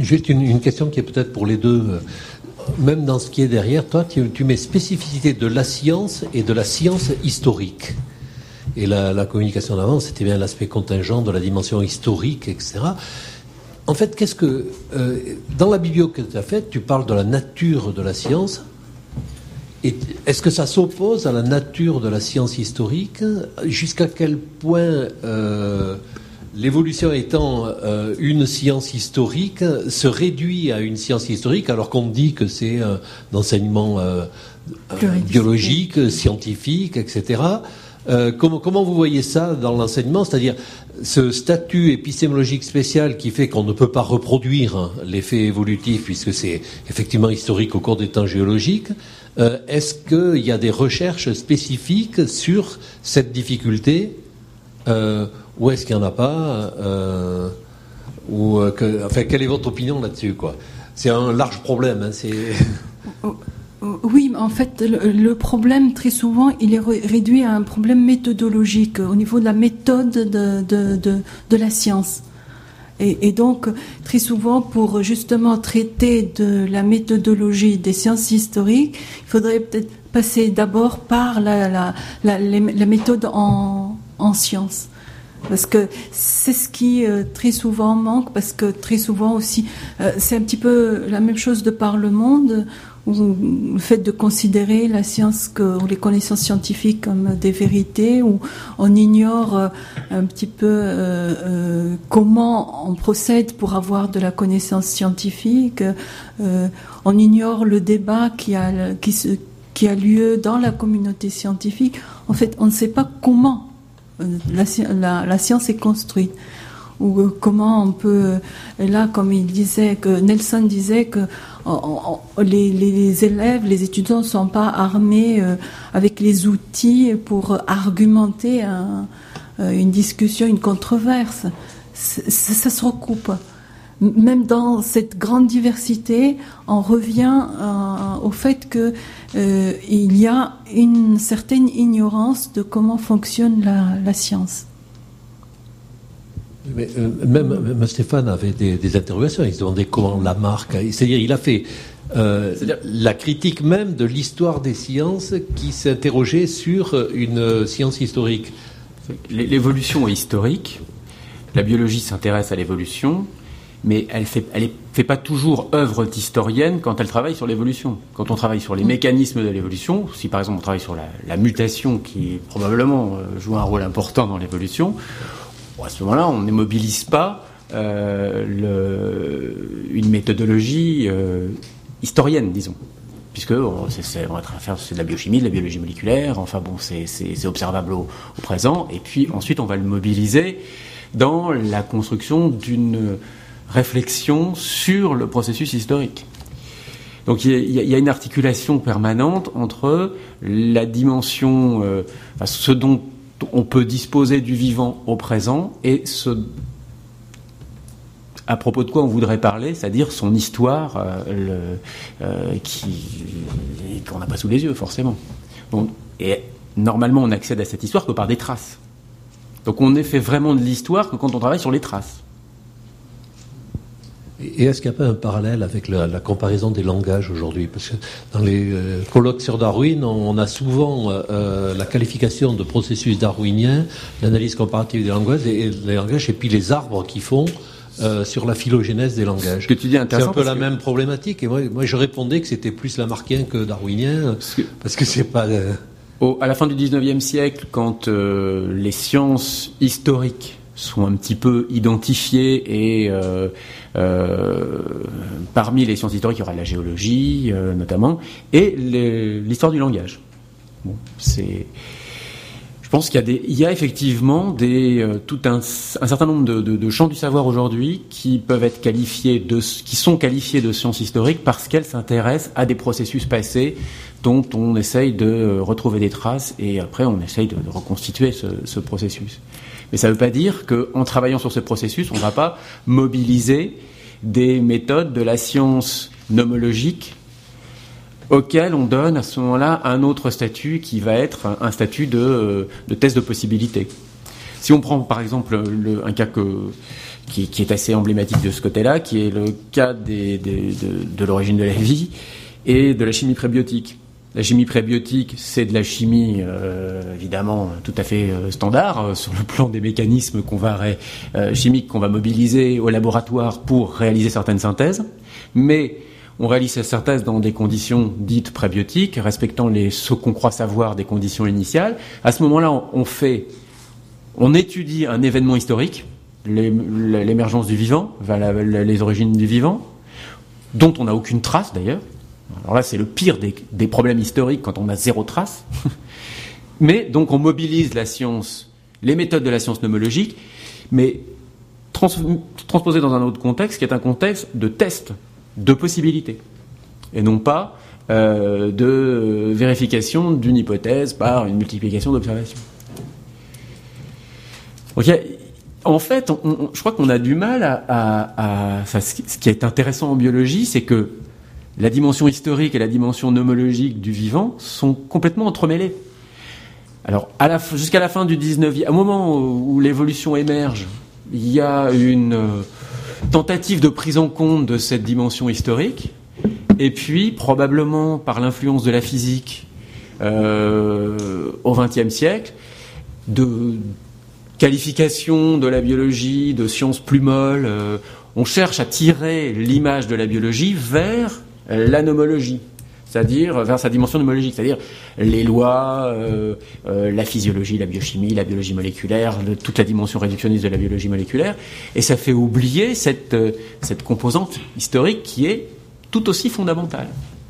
Juste une question qui est peut-être pour les deux. Même dans ce qui est derrière, toi, tu mets spécificité de la science et de la science historique. Et la communication d'avant, c'était bien l'aspect contingent de la dimension historique, etc. En fait, dans la biblio que tu as faite, tu parles de la nature de la science. Et est-ce que ça s'oppose à la nature de la science historique ? Jusqu'à quel point l'évolution étant une science historique se réduit à une science historique alors qu'on dit que c'est un enseignement biologique, scientifique, etc. Comment vous voyez ça dans l'enseignement ? C'est-à-dire ce statut épistémologique spécial qui fait qu'on ne peut pas reproduire l'effet évolutif puisque c'est effectivement historique au cours des temps géologiques. Est-ce qu'il y a des recherches spécifiques sur cette difficulté ou est-ce qu'il n'y en a pas quelle est votre opinion là-dessus, quoi ? C'est un large problème. Oui, en fait, le problème, très souvent, il est réduit à un problème méthodologique, au niveau de la méthode de la science. Et donc, très souvent, pour justement traiter de la méthodologie des sciences historiques, il faudrait peut-être passer d'abord par la méthode en sciences. Parce que c'est ce qui très souvent manque, parce que très souvent aussi, c'est un petit peu la même chose de par le monde, où le fait de considérer la science ou les connaissances scientifiques comme des vérités, où on ignore un petit peu comment on procède pour avoir de la connaissance scientifique, on ignore le débat qui a lieu dans la communauté scientifique. En fait, on ne sait pas comment la science est construite, ou comment on peut, là, comme Nelson disait que les élèves, les étudiants ne sont pas armés avec les outils pour argumenter une discussion, une controverse. Ça se recoupe. Même dans cette grande diversité, on revient au fait que il y a une certaine ignorance de comment fonctionne la science. Mais même Stéphane avait des interrogations. Il se demandait comment Lamarck... C'est-à-dire, il a fait la critique même de l'histoire des sciences qui s'interrogeait sur une science historique. L'évolution est historique. La biologie s'intéresse à l'évolution, mais elle fait pas toujours œuvre d'historienne quand elle travaille sur l'évolution. Quand on travaille sur les mécanismes de l'évolution, si par exemple on travaille sur la mutation qui probablement joue un rôle important dans l'évolution, à ce moment-là, on ne mobilise pas une méthodologie historienne, disons, puisque on va faire de la biochimie, de la biologie moléculaire. Enfin bon, c'est observable au présent, et puis ensuite on va le mobiliser dans la construction d'une réflexion sur le processus historique. Donc il y a une articulation permanente entre la dimension, ce dont on peut disposer du vivant au présent et à propos de quoi on voudrait parler, c'est-à-dire son histoire qu'on n'a pas sous les yeux forcément. Bon, et normalement on accède à cette histoire que par des traces. Donc on ne fait vraiment de l'histoire que quand on travaille sur les traces. Et est-ce qu'il n'y a pas un parallèle avec la comparaison des langages aujourd'hui ? Parce que dans les colloques sur Darwin, on a souvent la qualification de processus darwinien, l'analyse comparative des langages, et puis les arbres qui font sur la phylogénèse des langages. Ce que tu dis est intéressant. C'est un peu la même problématique. Et moi, je répondais que c'était plus lamarckien que darwinien, parce que c'est pas... À la fin du 19e siècle, quand les sciences historiques sont un petit peu identifiées et parmi les sciences historiques, il y aura la géologie notamment et l'histoire du langage. Bon, je pense qu'il y a effectivement tout un certain nombre de champs du savoir aujourd'hui qui sont qualifiés de sciences historiques parce qu'elles s'intéressent à des processus passés dont on essaye de retrouver des traces et après on essaye de reconstituer ce processus. Mais ça ne veut pas dire qu'en travaillant sur ce processus, on ne va pas mobiliser des méthodes de la science nomologique auxquelles on donne à ce moment-là un autre statut qui va être un statut de test de possibilité. Si on prend par exemple un cas qui est assez emblématique de ce côté-là, qui est le cas de l'origine de la vie et de la chimie prébiotique. La chimie prébiotique, c'est de la chimie évidemment tout à fait standard sur le plan des mécanismes chimiques qu'on va mobiliser au laboratoire pour réaliser certaines synthèses, mais on réalise ces synthèses dans des conditions dites prébiotiques, respectant ce qu'on croit savoir des conditions initiales. À ce moment-là, on étudie un événement historique, l'émergence du vivant, les origines du vivant, dont on n'a aucune trace d'ailleurs. Alors là, c'est le pire des problèmes historiques quand on a zéro trace. Mais donc on mobilise la science, les méthodes de la science nomologique, mais transposées dans un autre contexte, qui est un contexte de test, de possibilités, et non pas de vérification d'une hypothèse par une multiplication d'observations. Donc, en fait, je crois qu'on a du mal ce qui est intéressant en biologie, c'est que la dimension historique et la dimension nomologique du vivant sont complètement entremêlées. Alors, jusqu'à la fin du 19e, au moment où l'évolution émerge, il y a une tentative de prise en compte de cette dimension historique, et puis, probablement par l'influence de la physique au XXe siècle, de qualification de la biologie, de sciences plus molles, on cherche à tirer l'image de la biologie vers la nomologie, c'est-à-dire vers sa dimension nomologique, c'est-à-dire les lois, la physiologie, la biochimie, la biologie moléculaire, toute la dimension réductionniste de la biologie moléculaire, et ça fait oublier cette composante historique qui est tout aussi fondamentale.